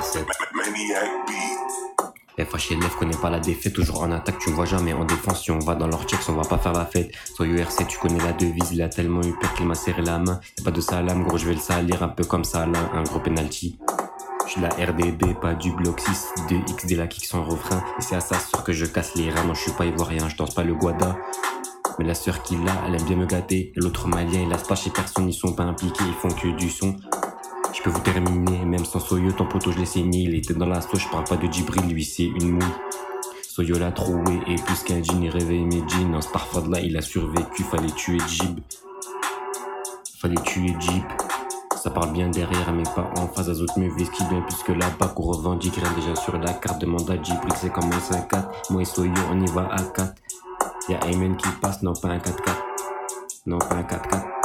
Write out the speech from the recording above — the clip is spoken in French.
7. FHLF connaît pas la défaite, toujours en attaque, tu me vois jamais en défense. Si on va dans leur checks, on va pas faire la fête. Sois URC, tu connais la devise, il a tellement eu peur qu'il m'a serré la main. Y'a pas de salam, gros, je vais le salir un peu comme ça, là, un gros penalty. J'suis la RDB, pas du bloc 6, 2X, la kick sans refrain. Et c'est à sa sœur que je casse les reins, non, je suis pas ivoirien, je danse pas le guada. Mais la sœur qu'il a, elle aime bien me gâter. Et l'autre malien, il lasse pas chez personne, ils sont pas impliqués, ils font que du son. Je peux vous terminer, même sans Soyo, ton poteau je l'ai saigné. Il était dans la sauce, je parle pas de Djibril, lui c'est une mouille. Soyo l'a troué, et plus qu'un djinn, il réveille mes jeans. En Starfad là, il a survécu, fallait tuer Jib. Ça parle bien derrière, mais pas en face. Azot mieux whisky, bien plus que là-bas. Qu'on revendique rien déjà sur la carte. Demande à Djibril, c'est comme un 5-4. Moi et Soyo, on y va à 4. Y'a Ayman qui passe, non pas un 4-4. Non pas un 4-4.